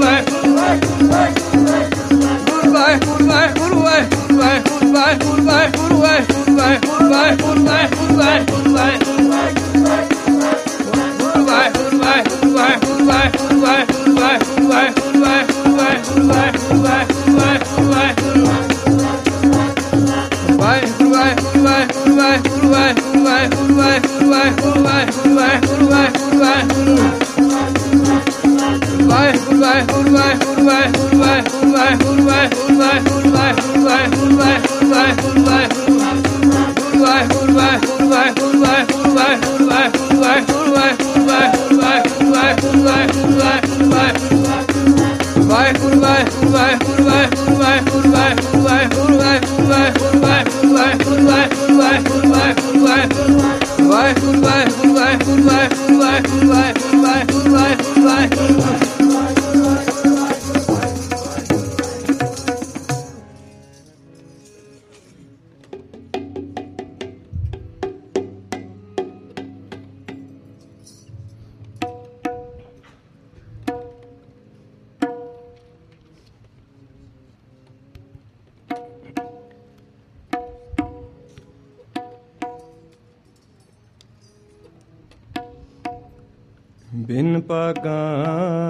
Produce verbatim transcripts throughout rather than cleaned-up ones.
ਬਿਨ ਭਾਗਾਂ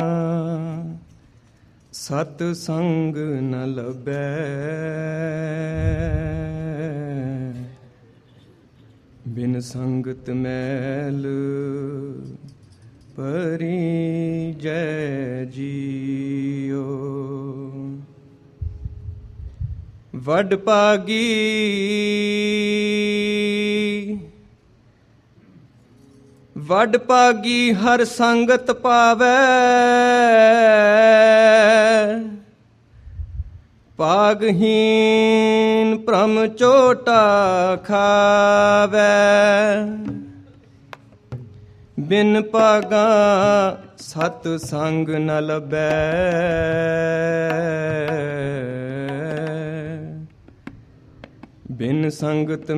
ਸਤ ਸੰਗ ਨ ਲੱਭੈ, ਬਿਨ ਸੰਗਤ ਮੈਲ ਪਰੀ ਜੈ ਜੀਓ। ਵੱਡ ਭਾਗੀ ਵੱਡ ਭਾਗੀ ਹਰ ਸੰਗਤ ਪਾਵੈ, ਭਾਗਹੀਨ ਭ੍ਰਮ ਝੋਟਾ ਖਾਵੈ। ਬਿਨ ਭਾਗਾਂ ਸਤ ਸੰਗ ਨ ਲੱਭੈ, ਬਿਨ ਸੰਗਤ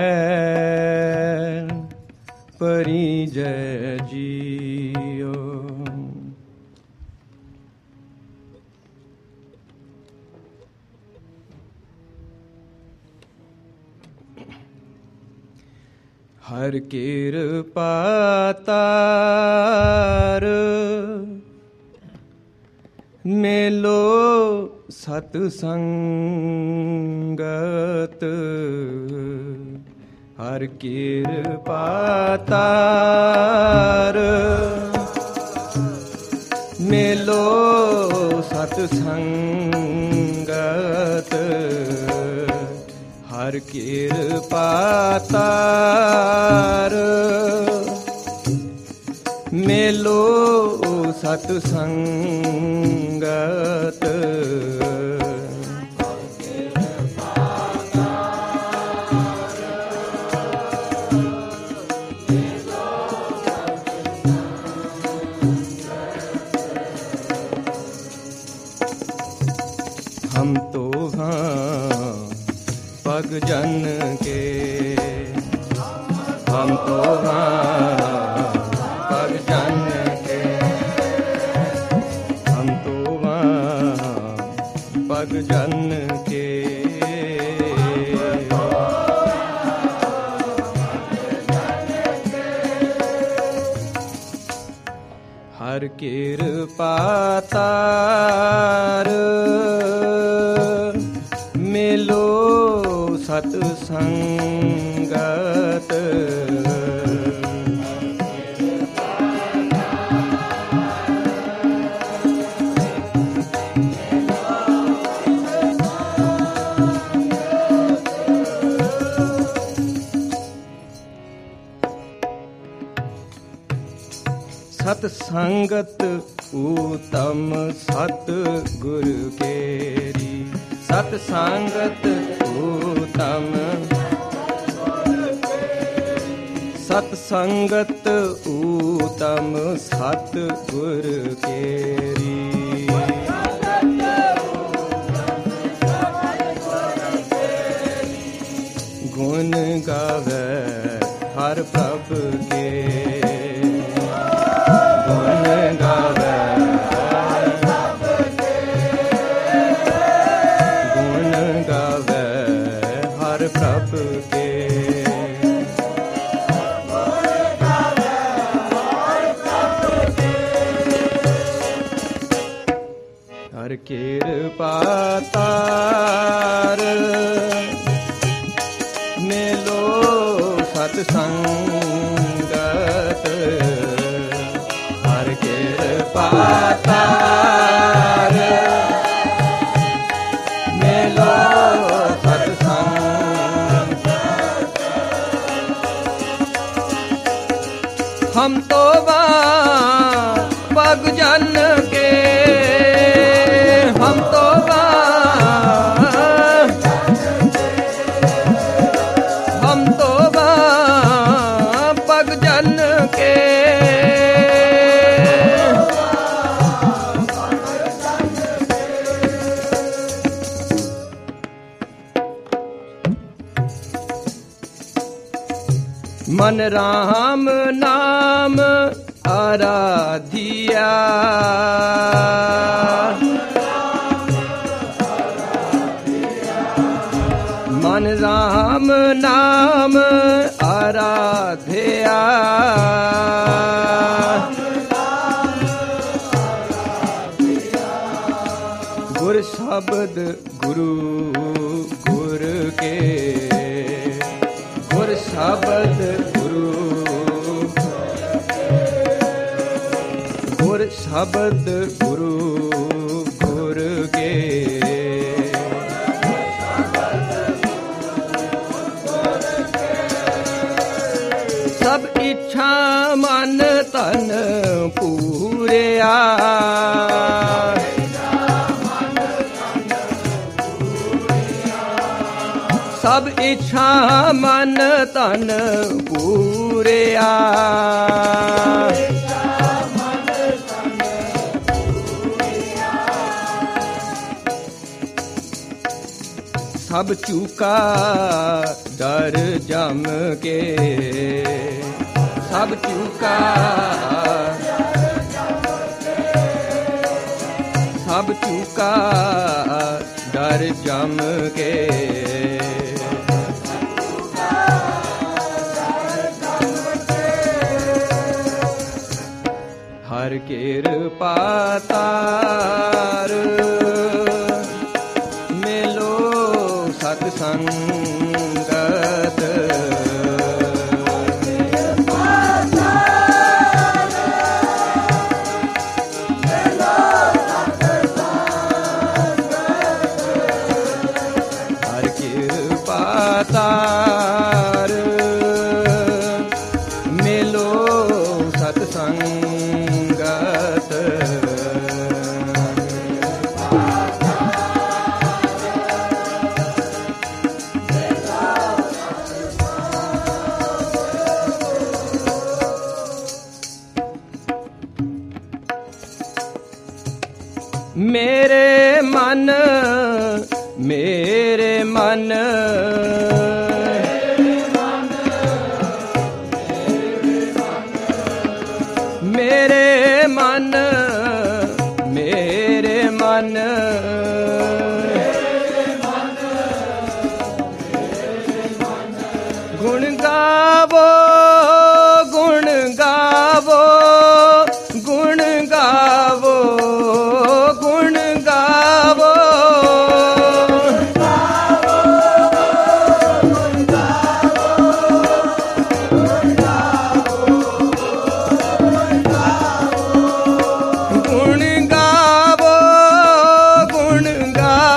ਮੈਲ ਪਰੀ ਜੈ ਜੀਓ। ਹਰ ਕਿਰਪਾ ਤਾਰ ਮੇਲੋ ਸਤ ਸੰਗਤ, ਹਰ ਕਿਰਪਾ ਤਾਰ ਮੇਲੋ ਸਤ ਸੰਗਤ, ਹਰ ਕਿਰਪਾ ਤਾਰ ਮੇਲੋ ਸਤ ਸੰਗਤ। हम तो हाँ पग जन के, हम तो हाँ पग जन के, हम तो हाँ पग जन के। हर किरपा तार मेलो सत संगत, सत संगत उत्तम सत गुर केरी, सत संगत उत्तम सत संगत उत्तम सत गुर केरी। गुण गावे हर प्रभ के, गुण गावे हर कृपा तार मिलो सत्संगत हर कृपा तार मिलो सत्संग हम तो पग जन के हम तो हम तो पग जन के मन राम नाम आराधिया मन राम नाम आराध्या गुर शब्द गुरु गुर के गुर शब्द गुरु गुर शब्द गुरु गुर के सब इच्छा मन तन पूरिया सब इच्छा मन तन पूरिया सब चूका डर जम के सब चूका सब चूका डर जम के हर कृपा तार मिलो सत्संगत हर कृपा तार मिलो सत्संगत मेरे मन मेरे मन मेरे मन मेरे मन गुण गावो गुण गावो गुण गावो गुण गावो गुण गावो गुण गावो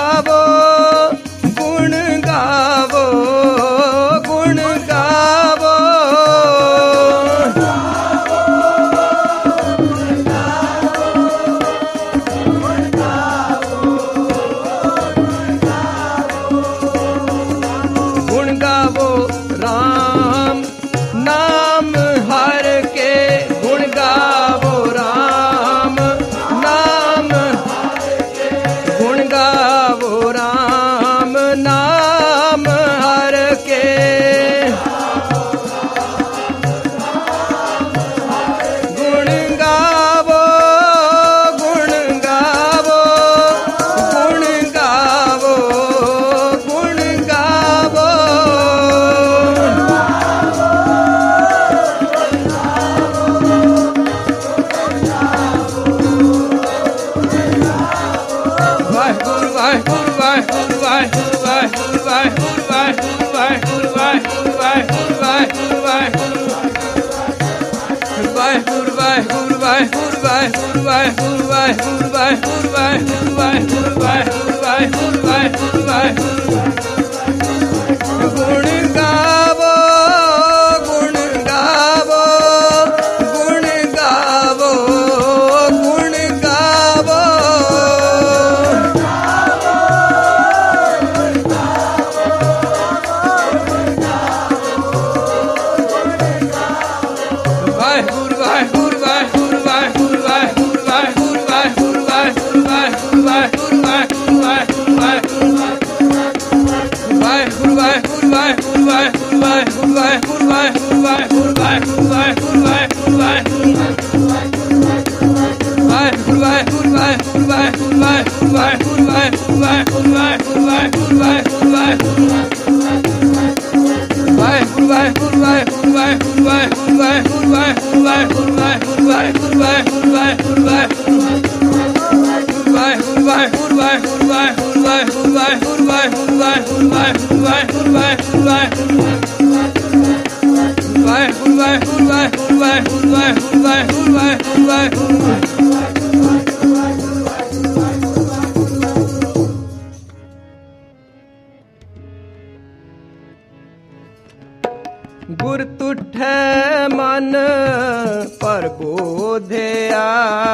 गुर तुठै मन पर बोधया,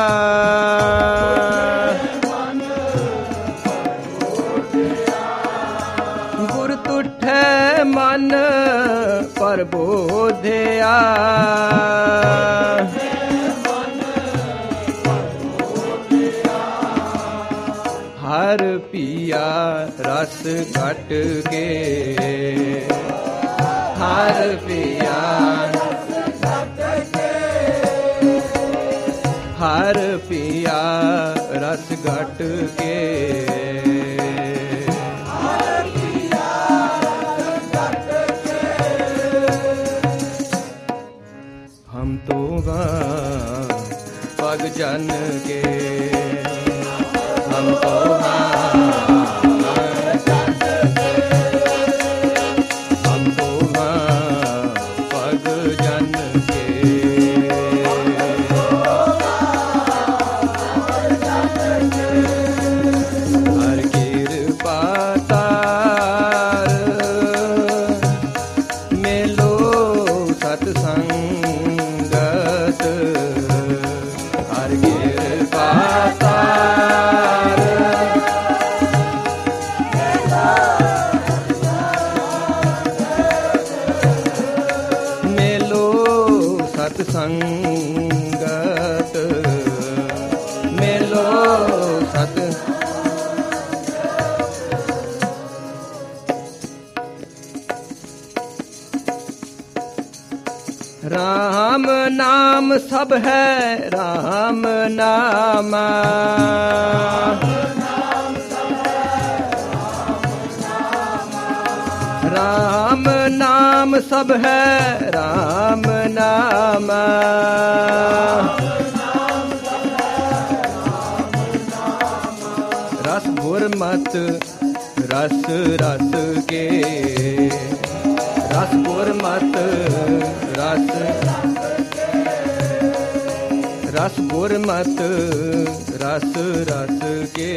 गुर तुठै मन पर बोधया, हर पिया रस घट के, हर पिया हर पिया रस घट के, हम तो वहाँ पग जन के, हम तो संगत मेलो सत, राम नाम सब है राम नाम, राम नाम सब है राम नाम, रस भुर मत रस रस के, रस भुर मत रस, रस भुर मत रस रस के,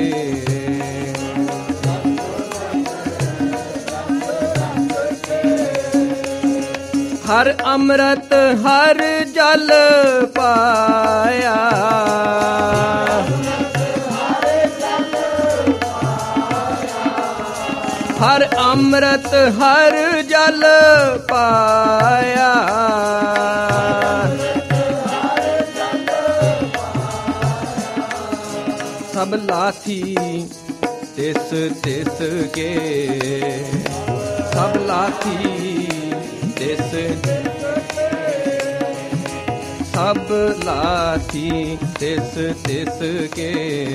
हर अमृत हर जल पाया, हर अमृत हर जल पाया, सब लाथी तिस तिस के, सब लाथी तिस, सब लाथी तिस तिस के,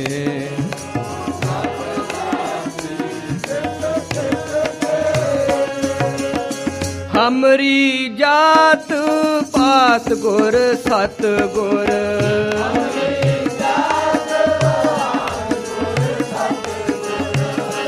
हमरी जात पात गुर सत गुर,